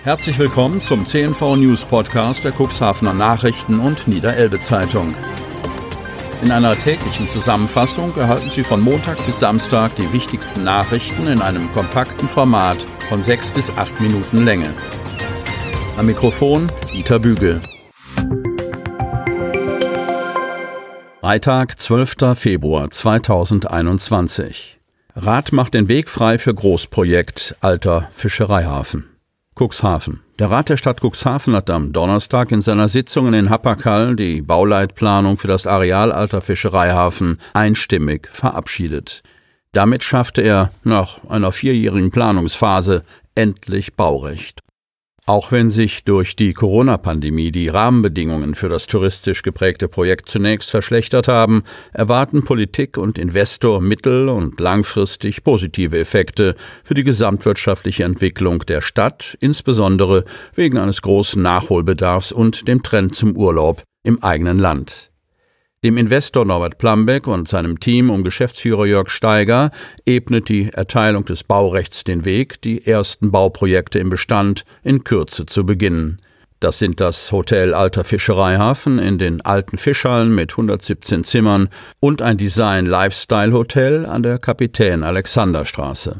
Herzlich willkommen zum CNV News Podcast der Cuxhavener Nachrichten und Niederelbe Zeitung. In einer täglichen Zusammenfassung erhalten Sie von Montag bis Samstag die wichtigsten Nachrichten in einem kompakten Format von 6 bis 8 Minuten Länge. Am Mikrofon Dieter Bügel. Freitag, 12. Februar 2021. Rat macht den Weg frei für Großprojekt Alter Fischereihafen. Cuxhaven. Der Rat der Stadt Cuxhaven hat am Donnerstag in seiner Sitzung in den Hapag-Hallen die Bauleitplanung für das Areal Alter Fischereihafen einstimmig verabschiedet. Damit schaffte er nach einer 4-jährigen Planungsphase endlich Baurecht. Auch wenn sich durch die Corona-Pandemie die Rahmenbedingungen für das touristisch geprägte Projekt zunächst verschlechtert haben, erwarten Politik und Investor mittel- und langfristig positive Effekte für die gesamtwirtschaftliche Entwicklung der Stadt, insbesondere wegen eines großen Nachholbedarfs und dem Trend zum Urlaub im eigenen Land. Dem Investor Norbert Plambeck und seinem Team um Geschäftsführer Jörg Steiger ebnet die Erteilung des Baurechts den Weg, die ersten Bauprojekte im Bestand in Kürze zu beginnen. Das sind das Hotel Alter Fischereihafen in den alten Fischhallen mit 117 Zimmern und ein Design-Lifestyle-Hotel an der Kapitän-Alexander-Straße.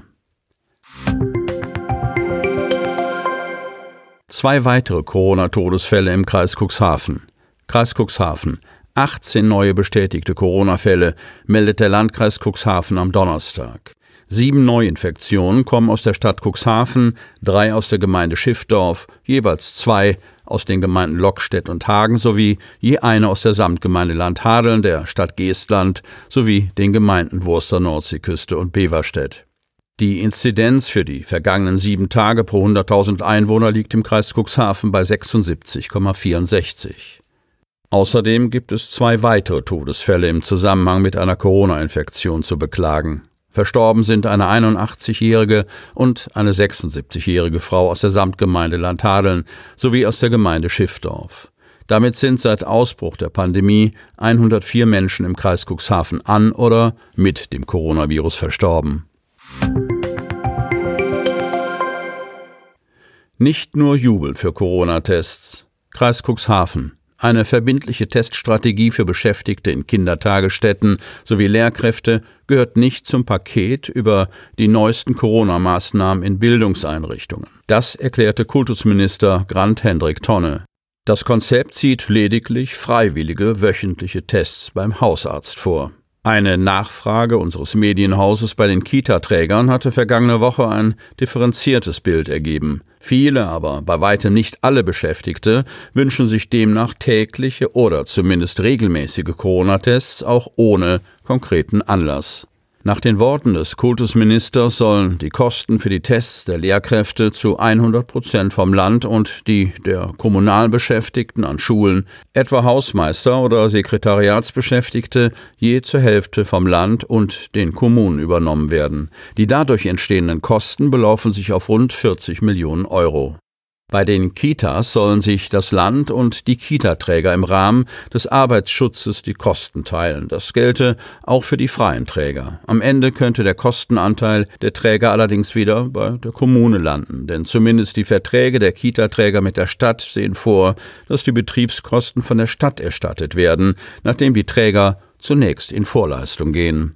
2 weitere Corona-Todesfälle im Kreis Cuxhaven. Kreis Cuxhaven. 18 neue bestätigte Corona-Fälle meldet der Landkreis Cuxhaven am Donnerstag. 7 Neuinfektionen kommen aus der Stadt Cuxhaven, 3 aus der Gemeinde Schiffdorf, jeweils 2 aus den Gemeinden Lockstedt und Hagen sowie je eine aus der Samtgemeinde Landhadeln, der Stadt Geestland sowie den Gemeinden Wurster Nordseeküste und Beverstedt. Die Inzidenz für die vergangenen 7 Tage pro 100.000 Einwohner liegt im Kreis Cuxhaven bei 76,64. Außerdem gibt es 2 weitere Todesfälle im Zusammenhang mit einer Corona-Infektion zu beklagen. Verstorben sind eine 81-jährige und eine 76-jährige Frau aus der Samtgemeinde Landhadeln sowie aus der Gemeinde Schiffdorf. Damit sind seit Ausbruch der Pandemie 104 Menschen im Kreis Cuxhaven an oder mit dem Coronavirus verstorben. Nicht nur Jubel für Corona-Tests. Kreis Cuxhaven. Eine verbindliche Teststrategie für Beschäftigte in Kindertagesstätten sowie Lehrkräfte gehört nicht zum Paket über die neuesten Corona-Maßnahmen in Bildungseinrichtungen. Das erklärte Kultusminister Grant-Hendrik Tonne. Das Konzept sieht lediglich freiwillige wöchentliche Tests beim Hausarzt vor. Eine Nachfrage unseres Medienhauses bei den Kita-Trägern hatte vergangene Woche ein differenziertes Bild ergeben. Viele, aber bei weitem nicht alle Beschäftigte wünschen sich demnach tägliche oder zumindest regelmäßige Corona-Tests, auch ohne konkreten Anlass. Nach den Worten des Kultusministers sollen die Kosten für die Tests der Lehrkräfte zu 100% vom Land und die der Kommunalbeschäftigten an Schulen, etwa Hausmeister oder Sekretariatsbeschäftigte, je zur Hälfte vom Land und den Kommunen übernommen werden. Die dadurch entstehenden Kosten belaufen sich auf rund 40 Millionen Euro. Bei den Kitas sollen sich das Land und die Kitaträger im Rahmen des Arbeitsschutzes die Kosten teilen. Das gelte auch für die freien Träger. Am Ende könnte der Kostenanteil der Träger allerdings wieder bei der Kommune landen, denn zumindest die Verträge der Kitaträger mit der Stadt sehen vor, dass die Betriebskosten von der Stadt erstattet werden, nachdem die Träger zunächst in Vorleistung gehen.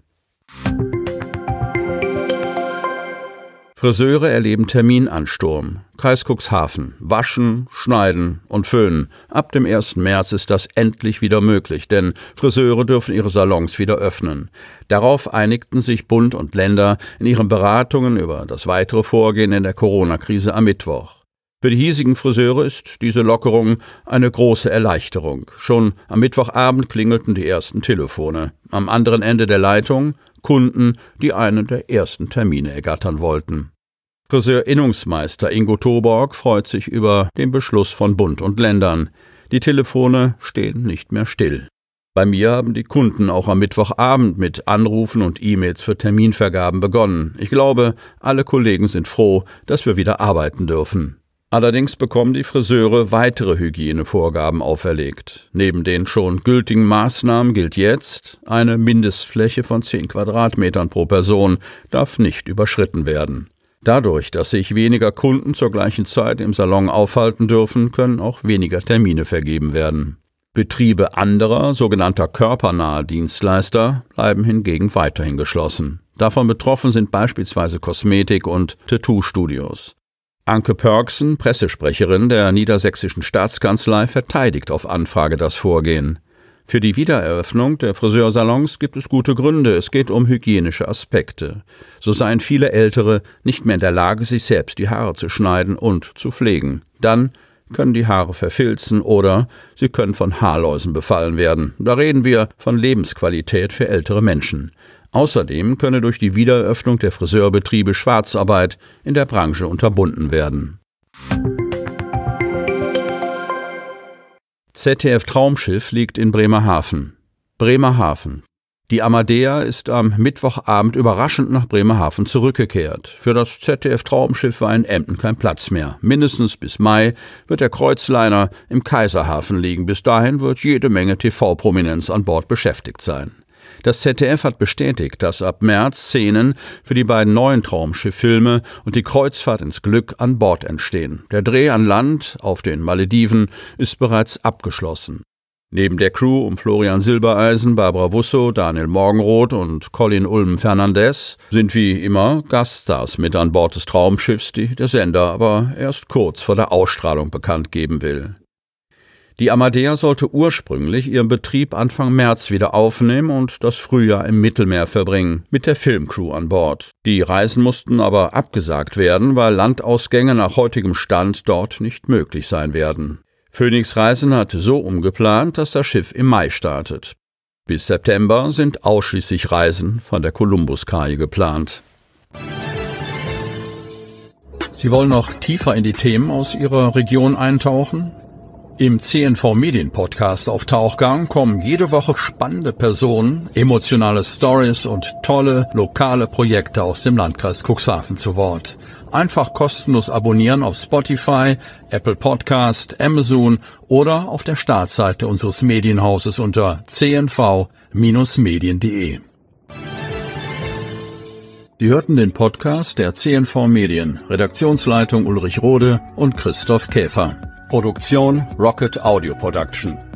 Friseure erleben Terminansturm. Kreis Cuxhaven. Waschen, schneiden und föhnen. Ab dem 1. März ist das endlich wieder möglich, denn Friseure dürfen ihre Salons wieder öffnen. Darauf einigten sich Bund und Länder in ihren Beratungen über das weitere Vorgehen in der Corona-Krise am Mittwoch. Für die hiesigen Friseure ist diese Lockerung eine große Erleichterung. Schon am Mittwochabend klingelten die ersten Telefone. Am anderen Ende der Leitung Kunden, die einen der ersten Termine ergattern wollten. Friseurinnungsmeister Ingo Toborg freut sich über den Beschluss von Bund und Ländern. Die Telefone stehen nicht mehr still. Bei mir haben die Kunden auch am Mittwochabend mit Anrufen und E-Mails für Terminvergaben begonnen. Ich glaube, alle Kollegen sind froh, dass wir wieder arbeiten dürfen. Allerdings bekommen die Friseure weitere Hygienevorgaben auferlegt. Neben den schon gültigen Maßnahmen gilt jetzt, eine Mindestfläche von 10 Quadratmetern pro Person darf nicht überschritten werden. Dadurch, dass sich weniger Kunden zur gleichen Zeit im Salon aufhalten dürfen, können auch weniger Termine vergeben werden. Betriebe anderer, sogenannter körpernaher Dienstleister bleiben hingegen weiterhin geschlossen. Davon betroffen sind beispielsweise Kosmetik- und Tattoo-Studios. Anke Pörksen, Pressesprecherin der Niedersächsischen Staatskanzlei, verteidigt auf Anfrage das Vorgehen. Für die Wiedereröffnung der Friseursalons gibt es gute Gründe. Es geht um hygienische Aspekte. So seien viele Ältere nicht mehr in der Lage, sich selbst die Haare zu schneiden und zu pflegen. Dann können die Haare verfilzen oder sie können von Haarläusen befallen werden. Da reden wir von Lebensqualität für ältere Menschen. Außerdem könne durch die Wiedereröffnung der Friseurbetriebe Schwarzarbeit in der Branche unterbunden werden. ZDF-Traumschiff liegt in Bremerhaven. Bremerhaven. Die Amadea ist am Mittwochabend überraschend nach Bremerhaven zurückgekehrt. Für das ZDF-Traumschiff war in Emden kein Platz mehr. Mindestens bis Mai wird der Kreuzliner im Kaiserhafen liegen. Bis dahin wird jede Menge TV-Prominenz an Bord beschäftigt sein. Das ZDF hat bestätigt, dass ab März Szenen für die beiden neuen Traumschiff-Filme und die Kreuzfahrt ins Glück an Bord entstehen. Der Dreh an Land auf den Malediven ist bereits abgeschlossen. Neben der Crew um Florian Silbereisen, Barbara Wusso, Daniel Morgenroth und Colin Ulm-Fernandez sind wie immer Gaststars mit an Bord des Traumschiffs, die der Sender aber erst kurz vor der Ausstrahlung bekannt geben will. Die Amadea sollte ursprünglich ihren Betrieb Anfang März wieder aufnehmen und das Frühjahr im Mittelmeer verbringen, mit der Filmcrew an Bord. Die Reisen mussten aber abgesagt werden, weil Landausgänge nach heutigem Stand dort nicht möglich sein werden. Phoenix Reisen hat so umgeplant, dass das Schiff im Mai startet. Bis September sind ausschließlich Reisen von der Columbus-Kaje geplant. Sie wollen noch tiefer in die Themen aus Ihrer Region eintauchen? Im CNV Medien Podcast auf Tauchgang kommen jede Woche spannende Personen, emotionale Stories und tolle lokale Projekte aus dem Landkreis Cuxhaven zu Wort. Einfach kostenlos abonnieren auf Spotify, Apple Podcast, Amazon oder auf der Startseite unseres Medienhauses unter cnv-medien.de. Sie hörten den Podcast der CNV Medien, Redaktionsleitung Ulrich Rode und Christoph Käfer. Produktion Rocket Audio Production.